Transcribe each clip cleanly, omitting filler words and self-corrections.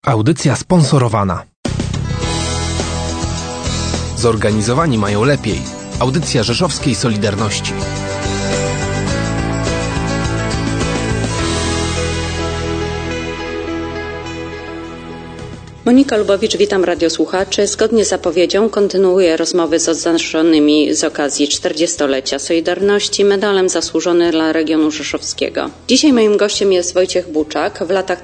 Audycja sponsorowana. Zorganizowani mają lepiej. Audycja Rzeszowskiej Solidarności. Monika Lubowicz, witam radiosłuchaczy. Zgodnie z zapowiedzią kontynuuję rozmowy z odznaczonymi z okazji 40-lecia Solidarności medalem zasłużony dla regionu rzeszowskiego. Dzisiaj moim gościem jest Wojciech Buczak, w latach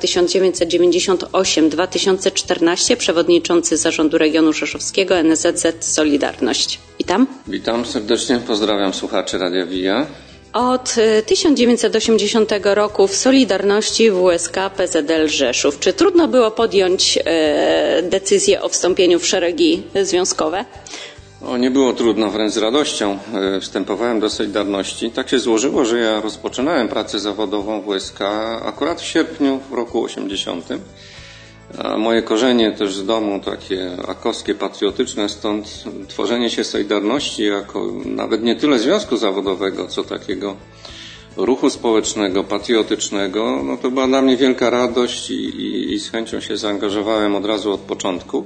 1998-2014 przewodniczący Zarządu Regionu Rzeszowskiego NSZZ Solidarność. Witam. Witam serdecznie, pozdrawiam słuchaczy Radia Via. Od 1980 roku w Solidarności WSK PZL Rzeszów. Czy trudno było podjąć decyzję o wstąpieniu w szeregi związkowe? Nie było trudno, wręcz z radością wstępowałem do Solidarności. Tak się złożyło, że ja rozpoczynałem pracę zawodową w WSK akurat w sierpniu w roku 80. A moje korzenie też z domu takie akowskie, patriotyczne, stąd tworzenie się Solidarności jako nawet nie tyle związku zawodowego, co takiego ruchu społecznego, patriotycznego, to była dla mnie wielka radość i z chęcią się zaangażowałem od razu od początku.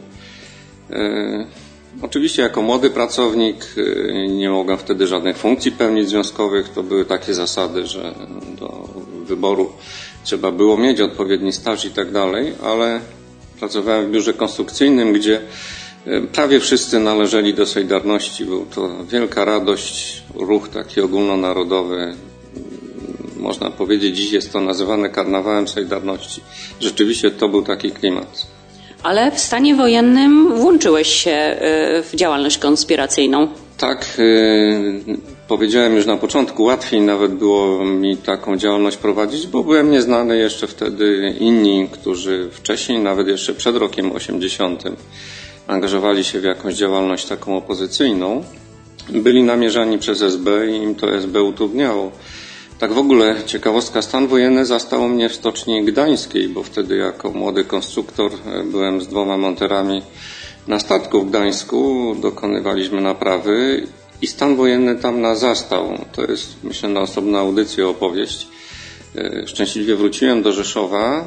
Oczywiście jako młody pracownik nie mogłem wtedy żadnych funkcji pełnić związkowych, to były takie zasady, że do wyboru trzeba było mieć odpowiedni staż i tak dalej, ale pracowałem w biurze konstrukcyjnym, gdzie prawie wszyscy należeli do Solidarności. Był to wielka radość, ruch taki ogólnonarodowy. Można powiedzieć, dziś jest to nazywane karnawałem Solidarności. Rzeczywiście to był taki klimat. Ale w stanie wojennym włączyłeś się w działalność konspiracyjną. Tak, powiedziałem już na początku, łatwiej nawet było mi taką działalność prowadzić, bo byłem nieznany jeszcze wtedy. Inni, którzy wcześniej, nawet jeszcze przed rokiem 80, angażowali się w jakąś działalność taką opozycyjną, byli namierzani przez SB i im to SB utrudniało. Tak w ogóle ciekawostka, stan wojenny zastał mnie w Stoczni Gdańskiej, bo wtedy jako młody konstruktor byłem z 2 monterami na statku w Gdańsku, dokonywaliśmy naprawy i stan wojenny tam nas zastał. To jest, myślę, na osobną audycję, opowieść. Szczęśliwie wróciłem do Rzeszowa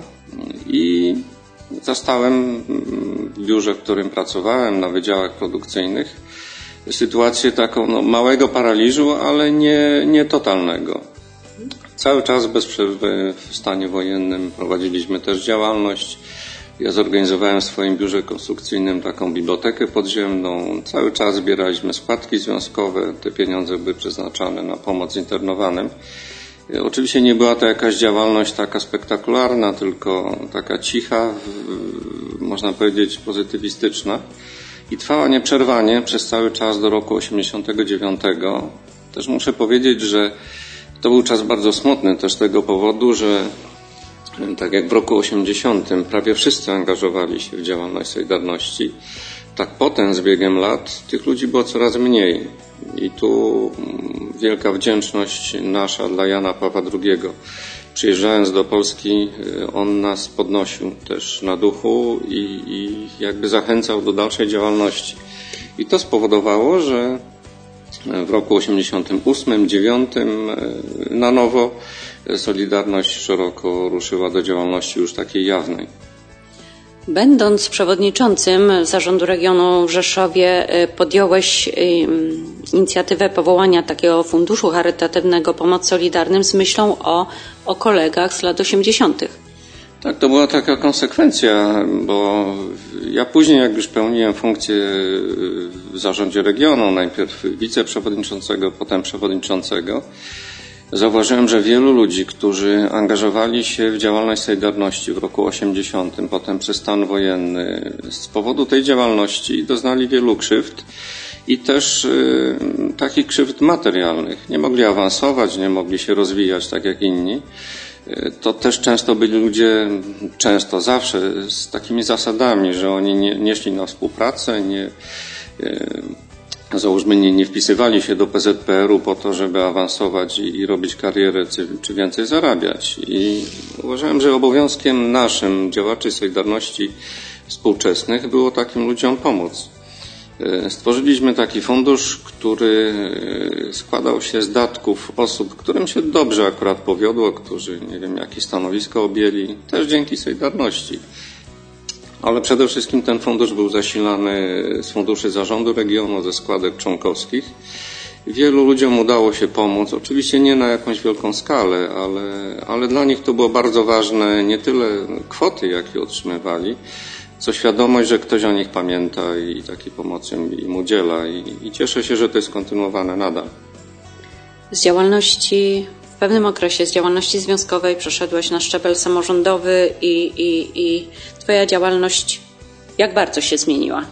i zastałem w biurze, w którym pracowałem, na wydziałach produkcyjnych, sytuację taką małego paraliżu, ale nie totalnego. Cały czas bez przerwy w stanie wojennym prowadziliśmy też działalność. Ja zorganizowałem w swoim biurze konstrukcyjnym taką bibliotekę podziemną. Cały czas zbieraliśmy składki związkowe. Te pieniądze były przeznaczane na pomoc internowanym. Oczywiście nie była to jakaś działalność taka spektakularna, tylko taka cicha, można powiedzieć pozytywistyczna. I trwała nieprzerwanie przez cały czas do roku 89. Też muszę powiedzieć, że to był czas bardzo smutny też z tego powodu, że tak jak w roku 80 prawie wszyscy angażowali się w działalność Solidarności, tak potem z biegiem lat tych ludzi było coraz mniej. I tu wielka wdzięczność nasza dla Jana Pawła II. Przyjeżdżając do Polski, on nas podnosił też na duchu i jakby zachęcał do dalszej działalności. I to spowodowało, że w roku 88-89 na nowo Solidarność szeroko ruszyła do działalności już takiej jawnej. Będąc przewodniczącym Zarządu Regionu w Rzeszowie, podjąłeś inicjatywę powołania takiego funduszu charytatywnego Pomoc Solidarnym z myślą o kolegach z lat 80. Tak, to była taka konsekwencja, bo ja później, jak już pełniłem funkcję w Zarządzie Regionu, najpierw wiceprzewodniczącego, potem przewodniczącego, zauważyłem, że wielu ludzi, którzy angażowali się w działalność Solidarności w roku 80, potem przez stan wojenny, z powodu tej działalności doznali wielu krzywd i też takich krzywd materialnych. Nie mogli awansować, nie mogli się rozwijać tak jak inni. To też często byli ludzie, zawsze z takimi zasadami, że oni nie szli na współpracę, załóżmy nie wpisywali się do PZPR-u po to, żeby awansować i robić karierę, czy więcej zarabiać. I uważałem, że obowiązkiem naszym, działaczy Solidarności współczesnych, było takim ludziom pomóc. Stworzyliśmy taki fundusz, który składał się z datków osób, którym się dobrze akurat powiodło, którzy nie wiem jakie stanowisko objęli, też dzięki Solidarności. ale przede wszystkim ten fundusz był zasilany z funduszy zarządu regionu, ze składek członkowskich. Wielu ludziom udało się pomóc, oczywiście nie na jakąś wielką skalę, ale dla nich to było bardzo ważne nie tyle kwoty, jakie otrzymywali, co świadomość, że ktoś o nich pamięta i takiej pomocy im udziela i cieszę się, że to jest kontynuowane nadal. W pewnym okresie z działalności związkowej przeszedłeś na szczebel samorządowy i twoja działalność jak bardzo się zmieniła?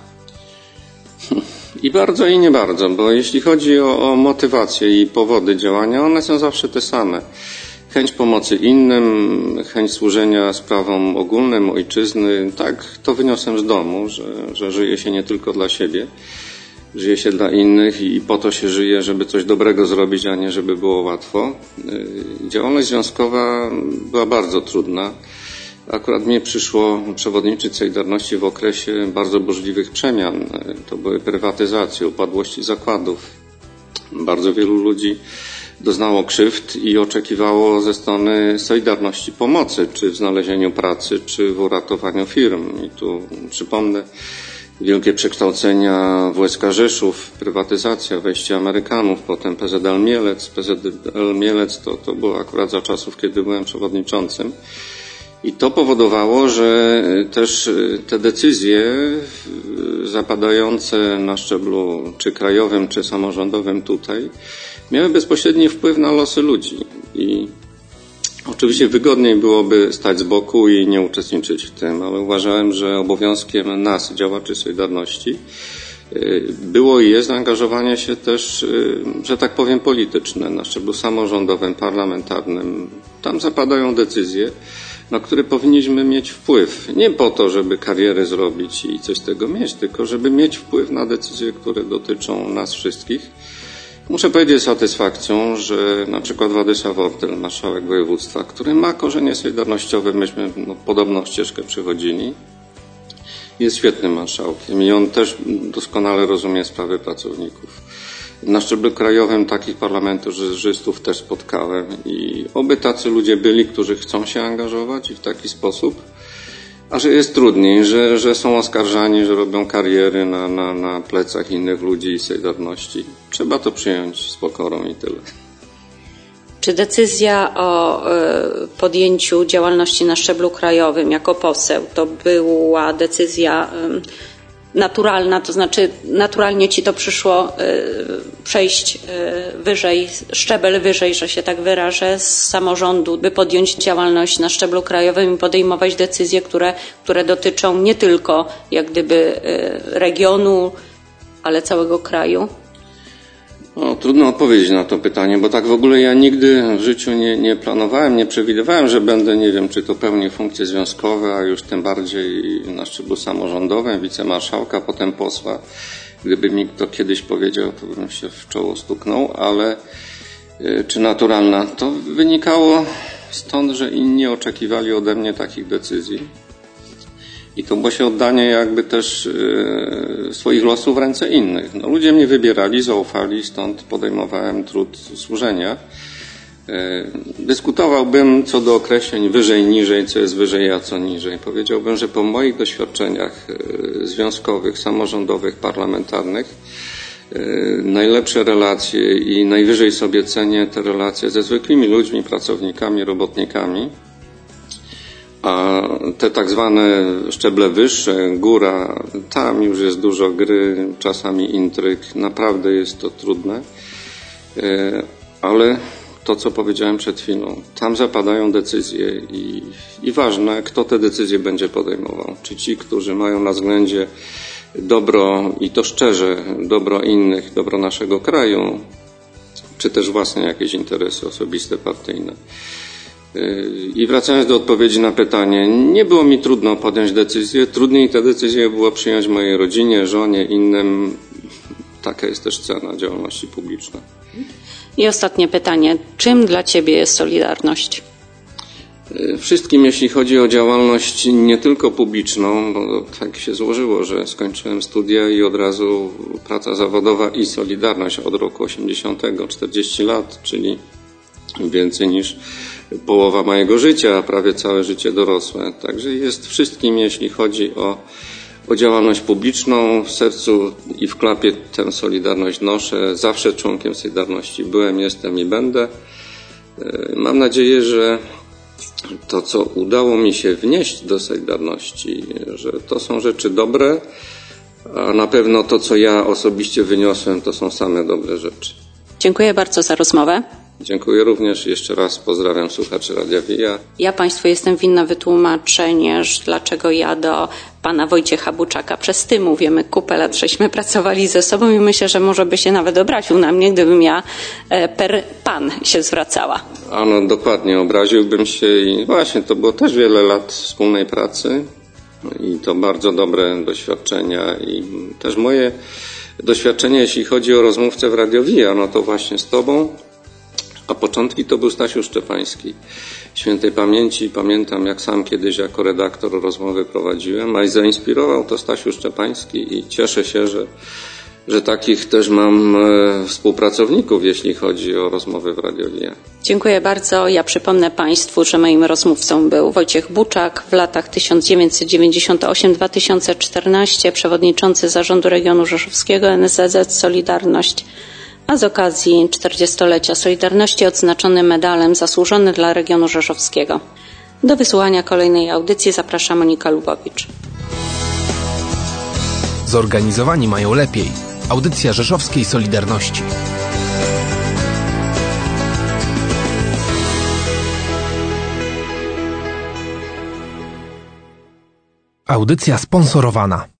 I bardzo i nie bardzo, bo jeśli chodzi o motywację i powody działania, one są zawsze te same. Chęć pomocy innym, chęć służenia sprawom ogólnym, ojczyzny. Tak, to wyniosłem z domu, że żyje się nie tylko dla siebie, żyje się dla innych i po to się żyje, żeby coś dobrego zrobić, a nie żeby było łatwo. Działalność związkowa była bardzo trudna. Akurat mnie przyszło przewodniczyć Solidarności w okresie bardzo burzliwych przemian. To były prywatyzacje, upadłości zakładów. Bardzo wielu ludzi doznało krzywd i oczekiwało ze strony Solidarności pomocy, czy w znalezieniu pracy, czy w uratowaniu firm. I tu przypomnę wielkie przekształcenia WSK Rzeszów, prywatyzacja, wejście Amerykanów, potem PZL Mielec. PZL Mielec to było akurat za czasów, kiedy byłem przewodniczącym. I to powodowało, że też te decyzje zapadające na szczeblu czy krajowym, czy samorządowym tutaj miały bezpośredni wpływ na losy ludzi. I oczywiście wygodniej byłoby stać z boku i nie uczestniczyć w tym, ale uważałem, że obowiązkiem nas, działaczy Solidarności, było i jest zaangażowanie się też, że tak powiem, polityczne na szczeblu samorządowym, parlamentarnym. Tam zapadają decyzje, na które powinniśmy mieć wpływ. Nie po to, żeby karierę zrobić i coś z tego mieć, tylko żeby mieć wpływ na decyzje, które dotyczą nas wszystkich. Muszę powiedzieć z satysfakcją, że na przykład Władysław Ortel, marszałek województwa, który ma korzenie solidarnościowe, myśmy podobną ścieżkę przechodzili, jest świetnym marszałkiem i on też doskonale rozumie sprawy pracowników. Na szczeblu krajowym takich parlamentarzystów też spotkałem i oby tacy ludzie byli, którzy chcą się angażować i w taki sposób, a że jest trudniej, że są oskarżani, że robią kariery na plecach innych ludzi i Solidarności. Trzeba to przyjąć z pokorą i tyle. Czy decyzja o podjęciu działalności na szczeblu krajowym jako poseł to była decyzja naturalna, to znaczy naturalnie ci to przyszło przejść wyżej, szczebel wyżej, że się tak wyrażę, z samorządu, by podjąć działalność na szczeblu krajowym i podejmować decyzje, które dotyczą nie tylko jak gdyby regionu, ale całego kraju? Trudno odpowiedzieć na to pytanie, bo tak w ogóle ja nigdy w życiu nie planowałem, nie przewidywałem, że będę, nie wiem, czy to pełnię funkcje związkowe, a już tym bardziej na szczeblu samorządowym, wicemarszałka, potem posła. Gdyby mi to kiedyś powiedział, to bym się w czoło stuknął, ale czy naturalna? To wynikało stąd, że inni oczekiwali ode mnie takich decyzji. I to było się oddanie jakby też swoich losów w ręce innych. Ludzie mnie wybierali, zaufali, stąd podejmowałem trud służenia. Dyskutowałbym co do określeń wyżej, niżej, co jest wyżej, a co niżej. Powiedziałbym, że po moich doświadczeniach związkowych, samorządowych, parlamentarnych najlepsze relacje i najwyżej sobie cenię te relacje ze zwykłymi ludźmi, pracownikami, robotnikami. A te tak zwane szczeble wyższe, góra, tam już jest dużo gry, czasami intryg, naprawdę jest to trudne, ale to, co powiedziałem przed chwilą, tam zapadają decyzje i ważne, kto te decyzje będzie podejmował. Czy ci, którzy mają na względzie dobro i to szczerze, dobro innych, dobro naszego kraju, czy też własne jakieś interesy osobiste, partyjne. I wracając do odpowiedzi na pytanie, nie było mi trudno podjąć decyzję, trudniej te decyzje było przyjąć mojej rodzinie, żonie, innym. Taka jest też cena działalności publicznej. I ostatnie pytanie, czym dla Ciebie jest Solidarność? Wszystkim, jeśli chodzi o działalność nie tylko publiczną, bo tak się złożyło, że skończyłem studia i od razu praca zawodowa i Solidarność od roku 80, 40 lat, czyli więcej niż połowa mojego życia, a prawie całe życie dorosłe. Także jest wszystkim, jeśli chodzi o działalność publiczną. W sercu i w klapie tę solidarność noszę. Zawsze członkiem Solidarności byłem, jestem i będę. Mam nadzieję, że to, co udało mi się wnieść do Solidarności, że to są rzeczy dobre, a na pewno to, co ja osobiście wyniosłem, to są same dobre rzeczy. Dziękuję bardzo za rozmowę. Dziękuję również. Jeszcze raz pozdrawiam słuchaczy Radia Wija. Ja Państwu jestem winna wytłumaczenie, dlaczego ja do pana Wojciecha Buczaka przez ty mówię. My kupę lat żeśmy pracowali ze sobą i myślę, że może by się nawet obraził na mnie, gdybym ja per pan się zwracała. No dokładnie, obraziłbym się i właśnie to było też wiele lat wspólnej pracy i to bardzo dobre doświadczenia i też moje doświadczenie, jeśli chodzi o rozmówcę w Radio Wija, no to właśnie z tobą. A początki to był Stasiu Szczepański. Świętej pamięci. Pamiętam, jak sam kiedyś jako redaktor rozmowy prowadziłem, a i zainspirował to Stasiu Szczepański i cieszę się, że takich też mam współpracowników, jeśli chodzi o rozmowy w Radio Wija. Dziękuję bardzo. Ja przypomnę Państwu, że moim rozmówcą był Wojciech Buczak, w latach 1998-2014 przewodniczący Zarządu Regionu Rzeszowskiego NSZZ Solidarność, a z okazji 40-lecia Solidarności odznaczony medalem Zasłużony dla Regionu Rzeszowskiego. Do wysłuchania kolejnej audycji zaprasza Monika Lubowicz. Zorganizowani mają lepiej. Audycja Rzeszowskiej Solidarności. Audycja sponsorowana.